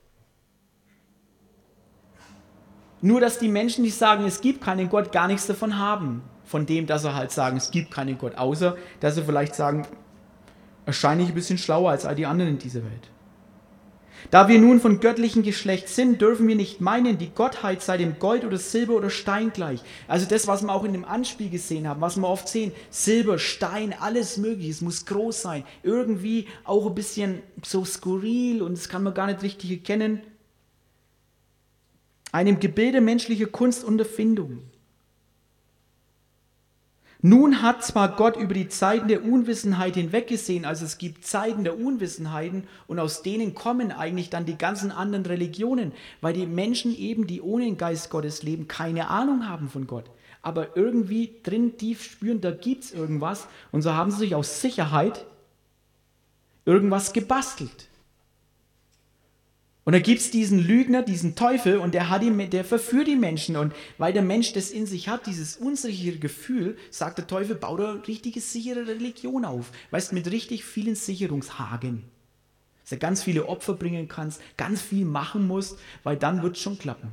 Nur, dass die Menschen, die sagen, es gibt keinen Gott, gar nichts davon haben. Von dem, dass sie halt sagen, es gibt keinen Gott. Außer, dass sie vielleicht sagen, wahrscheinlich ein bisschen schlauer als all die anderen in dieser Welt. Da wir nun von göttlichem Geschlecht sind, dürfen wir nicht meinen, die Gottheit sei dem Gold oder Silber oder Stein gleich. Also das, was wir auch in dem Anspiel gesehen haben, was wir oft sehen, Silber, Stein, alles mögliche, es muss groß sein, irgendwie auch ein bisschen so skurril und das kann man gar nicht richtig erkennen. Einem Gebilde menschlicher Kunst und Erfindung. Nun hat zwar Gott über die Zeiten der Unwissenheit hinweggesehen, also es gibt Zeiten der Unwissenheiten und aus denen kommen eigentlich dann die ganzen anderen Religionen, weil die Menschen eben, die ohne den Geist Gottes leben, keine Ahnung haben von Gott. Aber irgendwie drin tief spüren, da gibt es irgendwas und so haben sie sich aus Sicherheit irgendwas gebastelt. Und da gibt es diesen Lügner, diesen Teufel und der verführt die Menschen. Und weil der Mensch das in sich hat, dieses unsichere Gefühl, sagt der Teufel, bau da eine richtige sichere Religion auf. Weißt du, mit richtig vielen Sicherungshaken. Dass du ganz viele Opfer bringen kannst, ganz viel machen musst, weil dann wird es schon klappen.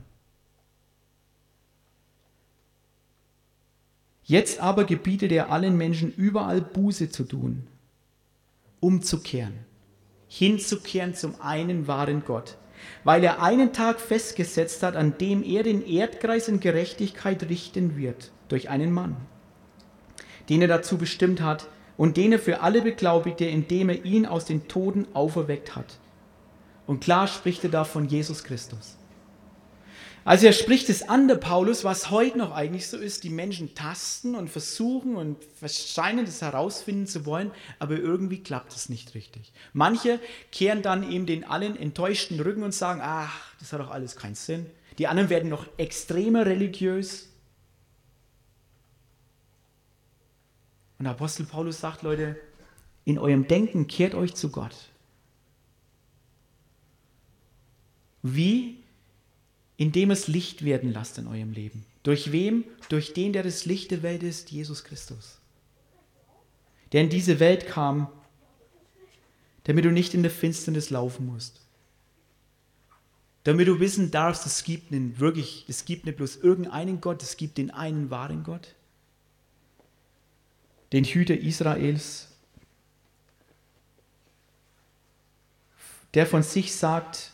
Jetzt aber gebietet er allen Menschen überall Buße zu tun, umzukehren. Hinzukehren zum einen wahren Gott, weil er einen Tag festgesetzt hat, an dem er den Erdkreis in Gerechtigkeit richten wird, durch einen Mann, den er dazu bestimmt hat und den er für alle beglaubigte, indem er ihn aus den Toten auferweckt hat. Und klar spricht er da von Jesus Christus. Also er spricht es an, der Paulus, was heute noch eigentlich so ist, die Menschen tasten und versuchen und scheinen das herausfinden zu wollen, aber irgendwie klappt es nicht richtig. Manche kehren dann eben den allen enttäuschten Rücken und sagen, ach, das hat doch alles keinen Sinn. Die anderen werden noch extremer religiös. Und der Apostel Paulus sagt, Leute, in eurem Denken kehrt euch zu Gott. Wie? Indem es Licht werden lasst in eurem Leben. Durch wem? Durch den, der das Licht der Welt ist, Jesus Christus. Der in diese Welt kam, damit du nicht in der Finsternis laufen musst. Damit du wissen darfst, es gibt nicht bloß irgendeinen Gott, es gibt den einen wahren Gott. Den Hüter Israels, der von sich sagt,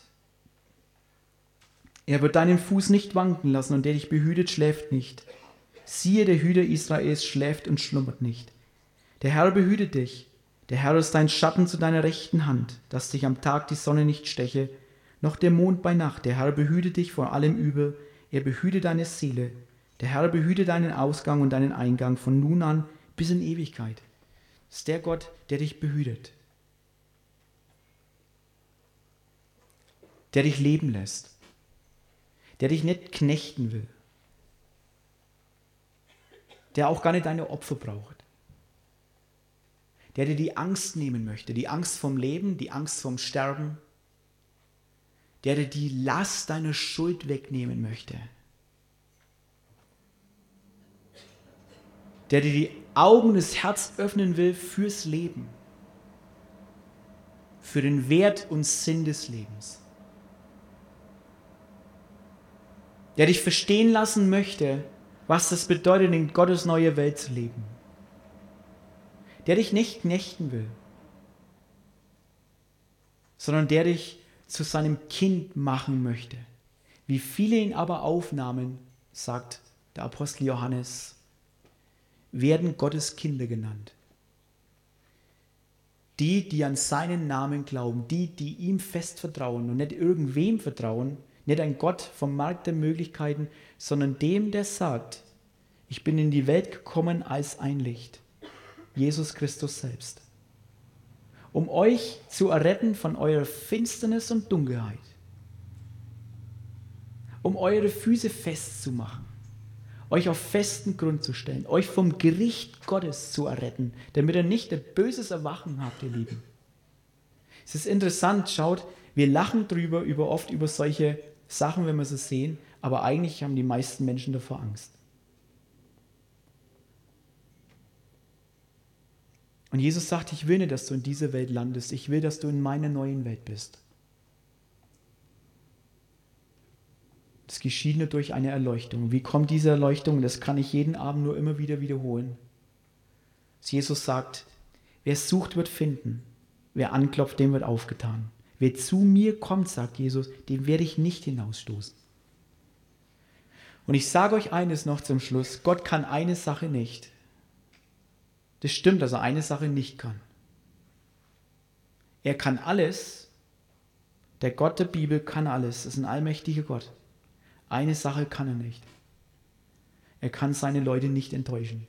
er wird deinen Fuß nicht wanken lassen und der dich behütet, schläft nicht. Siehe, der Hüter Israels schläft und schlummert nicht. Der Herr behütet dich. Der Herr ist dein Schatten zu deiner rechten Hand, dass dich am Tag die Sonne nicht steche, noch der Mond bei Nacht. Der Herr behütet dich vor allem Übel. Er behütet deine Seele. Der Herr behütet deinen Ausgang und deinen Eingang von nun an bis in Ewigkeit. Das ist der Gott, der dich behütet. Der dich leben lässt. Der dich nicht knechten will, der auch gar nicht deine Opfer braucht, der dir die Angst nehmen möchte, die Angst vom Leben, die Angst vom Sterben, der dir die Last deiner Schuld wegnehmen möchte, der dir die Augen des Herzens öffnen will fürs Leben, für den Wert und Sinn des Lebens. Der dich verstehen lassen möchte, was das bedeutet, in Gottes neue Welt zu leben. Der dich nicht knechten will, sondern der dich zu seinem Kind machen möchte. Wie viele ihn aber aufnahmen, sagt der Apostel Johannes, werden Gottes Kinder genannt. Die, die an seinen Namen glauben, die ihm fest vertrauen und nicht irgendwem vertrauen, nicht ein Gott vom Markt der Möglichkeiten, sondern dem, der sagt, ich bin in die Welt gekommen als ein Licht, Jesus Christus selbst, um euch zu erretten von eurer Finsternis und Dunkelheit, um eure Füße festzumachen, euch auf festen Grund zu stellen, euch vom Gericht Gottes zu erretten, damit ihr nicht ein böses Erwachen habt, ihr Lieben. Es ist interessant, schaut, wir lachen oft über solche Sachen, wenn wir sie sehen, aber eigentlich haben die meisten Menschen davor Angst. Und Jesus sagt, ich will nicht, dass du in dieser Welt landest. Ich will, dass du in meiner neuen Welt bist. Das geschieht nur durch eine Erleuchtung. Wie kommt diese Erleuchtung? Das kann ich jeden Abend nur immer wieder wiederholen. Dass Jesus sagt, wer sucht, wird finden. Wer anklopft, dem wird aufgetan. Wer zu mir kommt, sagt Jesus, den werde ich nicht hinausstoßen. Und ich sage euch eines noch zum Schluss. Gott kann eine Sache nicht. Das stimmt, dass er eine Sache nicht kann. Er kann alles. Der Gott der Bibel kann alles. Das ist ein allmächtiger Gott. Eine Sache kann er nicht. Er kann seine Leute nicht enttäuschen.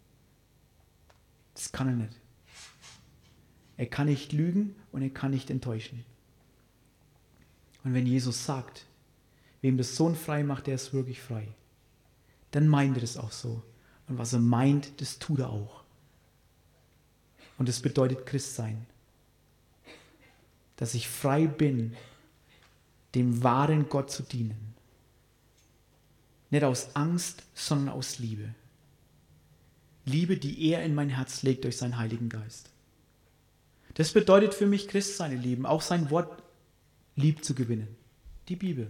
Das kann er nicht. Er kann nicht lügen und er kann nicht enttäuschen. Und wenn Jesus sagt, wem der Sohn frei macht, der ist wirklich frei, dann meint er das auch so. Und was er meint, das tut er auch. Und das bedeutet Christsein. Dass ich frei bin, dem wahren Gott zu dienen. Nicht aus Angst, sondern aus Liebe. Liebe, die er in mein Herz legt durch seinen Heiligen Geist. Das bedeutet für mich Christsein, ihr Lieben, auch sein Wort lieb zu gewinnen. Die Bibel.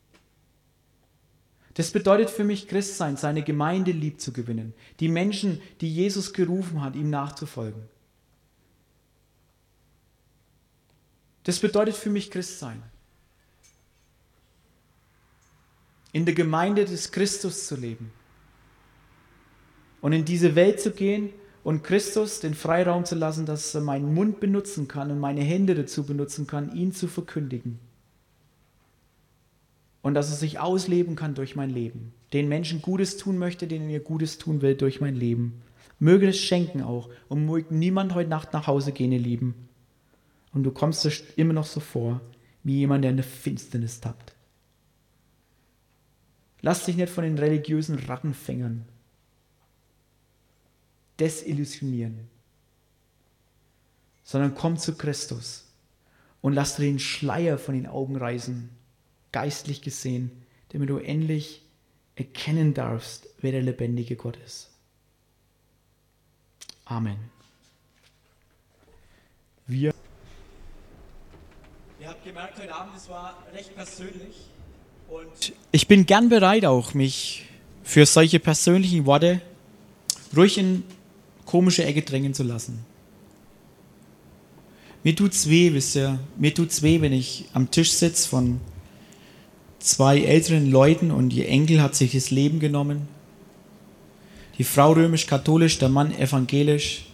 Das bedeutet für mich Christsein, seine Gemeinde lieb zu gewinnen. Die Menschen, die Jesus gerufen hat, ihm nachzufolgen. Das bedeutet für mich Christsein. In der Gemeinde des Christus zu leben. Und in diese Welt zu gehen und Christus den Freiraum zu lassen, dass er meinen Mund benutzen kann und meine Hände dazu benutzen kann, ihn zu verkündigen. Und dass er sich ausleben kann durch mein Leben. Den Menschen Gutes tun möchte, denen er Gutes tun will durch mein Leben. Möge es schenken auch. Und möge niemand heute Nacht nach Hause gehen, ihr Lieben. Und du kommst dir immer noch so vor, wie jemand, der in der Finsternis tappt. Lass dich nicht von den religiösen Rattenfängern desillusionieren, sondern komm zu Christus und lass dir den Schleier von den Augen reißen, geistlich gesehen, damit du endlich erkennen darfst, wer der lebendige Gott ist. Amen. Ihr habt gemerkt, heute Abend, es war recht persönlich. Und ich bin gern bereit auch, mich für solche persönlichen Worte ruhig in komische Ecke drängen zu lassen. Mir tut's weh, wisst ihr, mir tut's weh, wenn ich am Tisch sitze von zwei älteren Leuten und ihr Enkel hat sich das Leben genommen. Die Frau römisch-katholisch, der Mann evangelisch.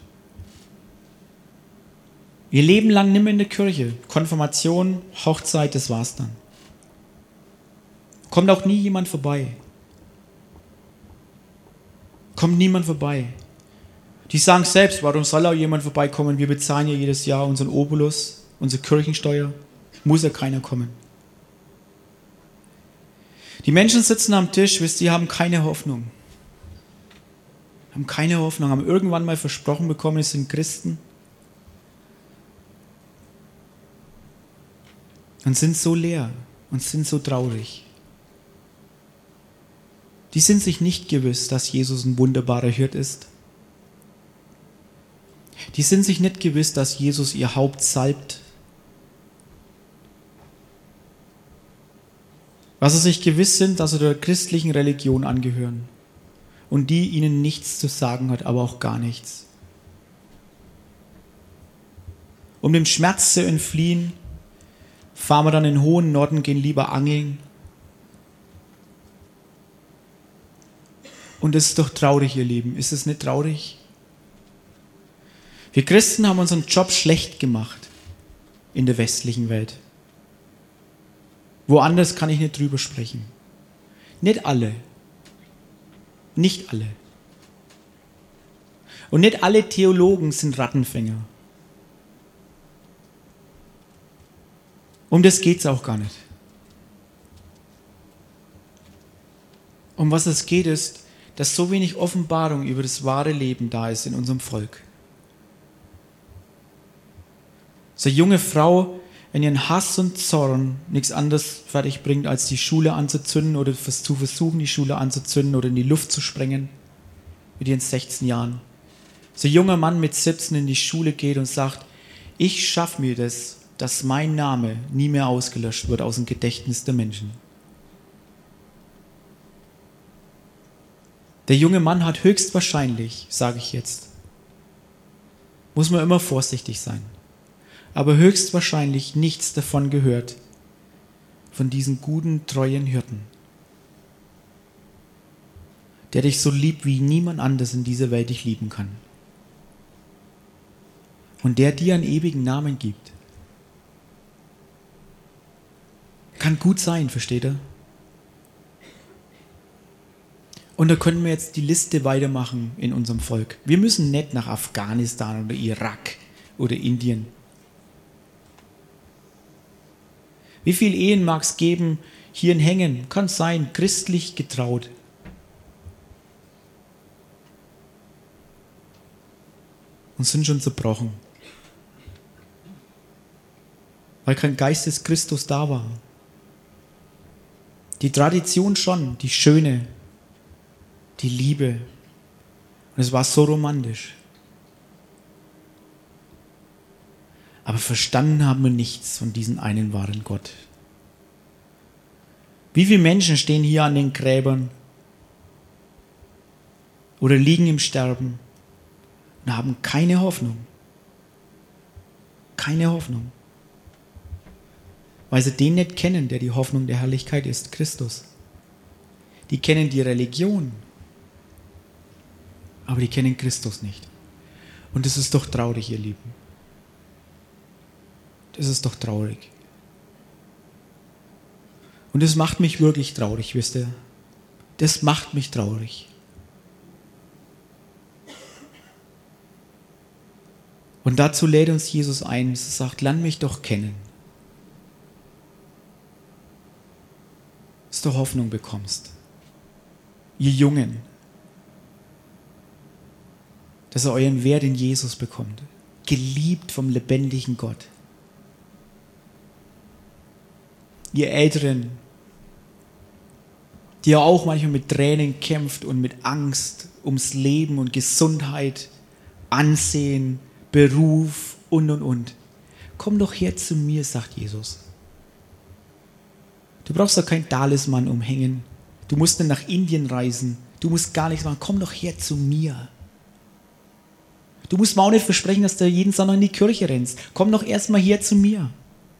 Ihr Leben lang nimmer in der Kirche. Konfirmation, Hochzeit, das war's dann. Kommt auch nie jemand vorbei. Kommt niemand vorbei. Die sagen selbst, warum soll auch jemand vorbeikommen? Wir bezahlen ja jedes Jahr unseren Obolus, unsere Kirchensteuer. Muss ja keiner kommen. Die Menschen sitzen am Tisch, wisst ihr, haben keine Hoffnung. Haben keine Hoffnung, haben irgendwann mal versprochen bekommen, es sind Christen. Und sind so leer und sind so traurig. Die sind sich nicht gewiss, dass Jesus ein wunderbarer Hirt ist. Die sind sich nicht gewiss, dass Jesus ihr Haupt salbt. Was sie sich gewiss sind, dass sie der christlichen Religion angehören und die ihnen nichts zu sagen hat, aber auch gar nichts. Um dem Schmerz zu entfliehen, fahren wir dann in den hohen Norden, gehen lieber angeln. Und es ist doch traurig, ihr Lieben. Ist es nicht traurig? Wir Christen haben unseren Job schlecht gemacht in der westlichen Welt. Woanders kann ich nicht drüber sprechen. Nicht alle. Nicht alle. Und nicht alle Theologen sind Rattenfänger. Um das geht es auch gar nicht. Um was es geht, ist, dass so wenig Offenbarung über das wahre Leben da ist in unserem Volk. So eine junge Frau in ihren Hass und Zorn nichts anderes fertig bringt, als die Schule anzuzünden oder zu versuchen, die Schule anzuzünden oder in die Luft zu sprengen mit ihren 16 Jahren. So ein junger Mann mit 17 in die Schule geht und sagt, ich schaffe mir das, dass mein Name nie mehr ausgelöscht wird aus dem Gedächtnis der Menschen. Der junge Mann hat höchstwahrscheinlich, sage ich jetzt, muss man immer vorsichtig sein, aber höchstwahrscheinlich nichts davon gehört, von diesen guten, treuen Hirten, der dich so liebt, wie niemand anders in dieser Welt dich lieben kann. Und der dir einen ewigen Namen gibt. Kann gut sein, versteht ihr? Und da können wir jetzt die Liste weitermachen in unserem Volk. Wir müssen nicht nach Afghanistan oder Irak oder Indien. Wie viele Ehen mag es geben, hier in Hengen? Kann sein, christlich getraut. Und sind schon zerbrochen. Weil kein Geist des Christus da war. Die Tradition schon, die schöne, die Liebe. Und es war so romantisch. Aber verstanden haben wir nichts von diesem einen wahren Gott. Wie viele Menschen stehen hier an den Gräbern oder liegen im Sterben und haben keine Hoffnung. Keine Hoffnung. Weil sie den nicht kennen, der die Hoffnung der Herrlichkeit ist, Christus. Die kennen die Religion, aber die kennen Christus nicht. Und das ist doch traurig, ihr Lieben. Das ist doch traurig. Und das macht mich wirklich traurig, wisst ihr? Das macht mich traurig. Und dazu lädt uns Jesus ein, dass er sagt, lern mich doch kennen. Dass du Hoffnung bekommst. Ihr Jungen. Dass ihr euren Wert in Jesus bekommt. Geliebt vom lebendigen Gott. Ihr Älteren, die ja auch manchmal mit Tränen kämpft und mit Angst ums Leben und Gesundheit, Ansehen, Beruf und. Komm doch her zu mir, sagt Jesus. Du brauchst doch kein Talisman umhängen. Du musst nicht nach Indien reisen. Du musst gar nichts machen. Komm doch her zu mir. Du musst mir auch nicht versprechen, dass du jeden Sonntag in die Kirche rennst. Komm doch erstmal her zu mir.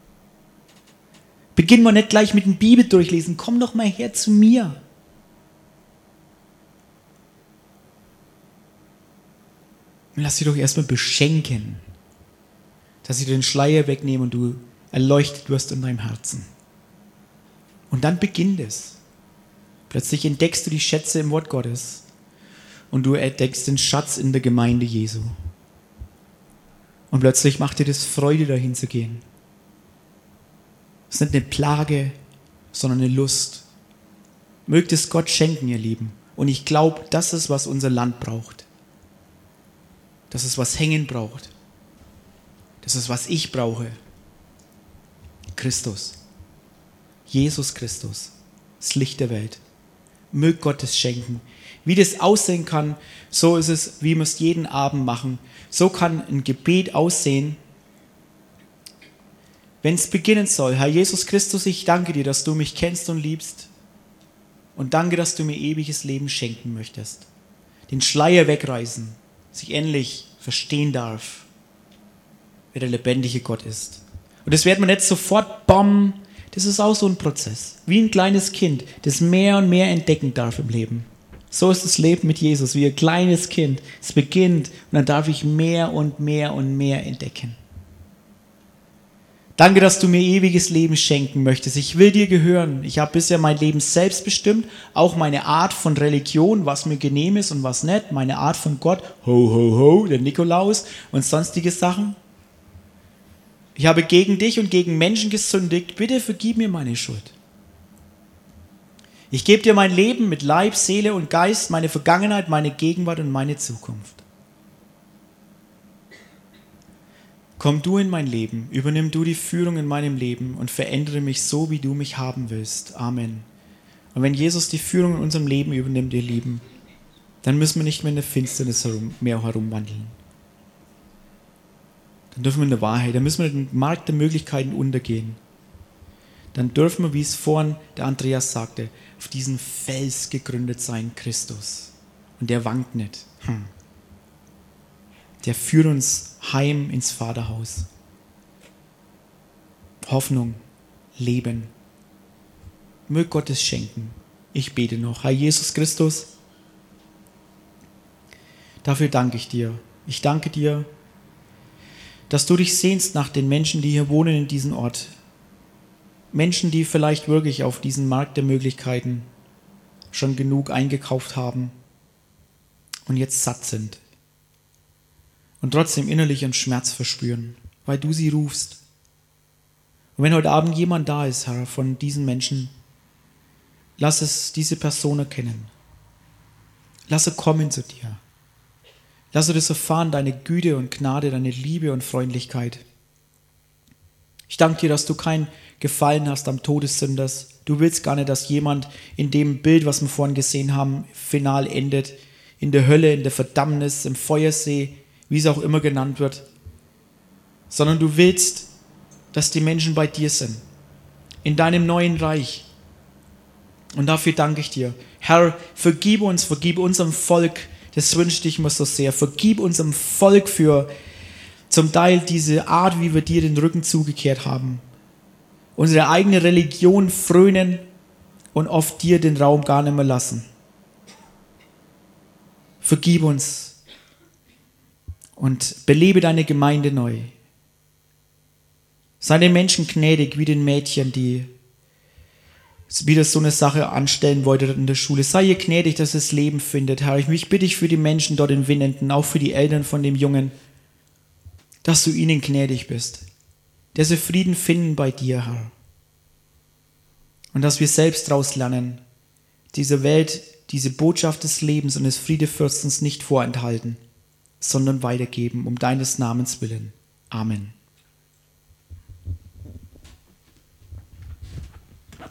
Beginn mal nicht gleich mit dem Bibel durchlesen. Komm doch mal her zu mir. Und lass dich doch erstmal beschenken, dass ich dir den Schleier wegnehme und du erleuchtet wirst in deinem Herzen. Und dann beginnt es. Plötzlich entdeckst du die Schätze im Wort Gottes und du entdeckst den Schatz in der Gemeinde Jesu. Und plötzlich macht dir das Freude, dahin zu gehen. Es ist nicht eine Plage, sondern eine Lust. Mögt es Gott schenken, ihr Lieben. Und ich glaube, das ist, was unser Land braucht. Das ist, was Hengen braucht. Das ist, was ich brauche. Christus. Jesus Christus. Das Licht der Welt. Mögt Gott es schenken. Wie das aussehen kann, so ist es, wie wir es jeden Abend machen. So kann ein Gebet aussehen, wenn es beginnen soll. Herr Jesus Christus, ich danke dir, dass du mich kennst und liebst. Und danke, dass du mir ewiges Leben schenken möchtest. Den Schleier wegreißen, dass ich endlich verstehen darf, wer der lebendige Gott ist. Und das wird man nicht sofort bomben. Das ist auch so ein Prozess. Wie ein kleines Kind, das mehr und mehr entdecken darf im Leben. So ist das Leben mit Jesus, wie ein kleines Kind. Es beginnt und dann darf ich mehr und mehr und mehr entdecken. Danke, dass du mir ewiges Leben schenken möchtest. Ich will dir gehören. Ich habe bisher mein Leben selbst bestimmt, auch meine Art von Religion, was mir genehm ist und was nicht, meine Art von Gott, ho, ho, ho, der Nikolaus und sonstige Sachen. Ich habe gegen dich und gegen Menschen gesündigt. Bitte vergib mir meine Schuld. Ich gebe dir mein Leben mit Leib, Seele und Geist, meine Vergangenheit, meine Gegenwart und meine Zukunft. Komm du in mein Leben, übernimm du die Führung in meinem Leben und verändere mich so, wie du mich haben willst. Amen. Und wenn Jesus die Führung in unserem Leben übernimmt, ihr Lieben, dann müssen wir nicht mehr in der Finsternis mehr herumwandeln. Dann dürfen wir in der Wahrheit, dann müssen wir in den Markt der Möglichkeiten untergehen. Dann dürfen wir, wie es vorhin der Andreas sagte, auf diesen Fels gegründet sein, Christus. Und der wankt nicht. Der führt uns heim ins Vaterhaus. Hoffnung, Leben. Möge Gott es schenken. Ich bete noch. Herr Jesus Christus, dafür danke ich dir. Ich danke dir, dass du dich sehnst nach den Menschen, die hier wohnen in diesem Ort. Menschen, die vielleicht wirklich auf diesen Markt der Möglichkeiten schon genug eingekauft haben und jetzt satt sind und trotzdem innerlich einen Schmerz verspüren, weil du sie rufst. Und wenn heute Abend jemand da ist, Herr, von diesen Menschen, lass es diese Person erkennen. Lass sie kommen zu dir. Lass sie das erfahren, deine Güte und Gnade, deine Liebe und Freundlichkeit. Ich danke dir, dass du kein Gefallen hast am Tod des Sünders. Du willst gar nicht, dass jemand in dem Bild, was wir vorhin gesehen haben, final endet, in der Hölle, in der Verdammnis, im Feuersee, wie es auch immer genannt wird, sondern du willst, dass die Menschen bei dir sind, in deinem neuen Reich. Und dafür danke ich dir. Herr, vergib unserem Volk, das wünschte ich mir so sehr, vergib unserem Volk für zum Teil diese Art, wie wir dir den Rücken zugekehrt haben. Unsere eigene Religion frönen und oft dir den Raum gar nicht mehr lassen. Vergib uns und belebe deine Gemeinde neu. Sei den Menschen gnädig wie den Mädchen, die wieder so eine Sache anstellen wollte in der Schule. Sei ihr gnädig, dass es Leben findet, Herr. Ich bitte dich für die Menschen dort in Winnenden, auch für die Eltern von dem Jungen, dass du ihnen gnädig bist, dass sie Frieden finden bei dir, Herr. Und dass wir selbst daraus lernen, dieser Welt diese Botschaft des Lebens und des Friedefürstens nicht vorenthalten, sondern weitergeben, um deines Namens willen. Amen.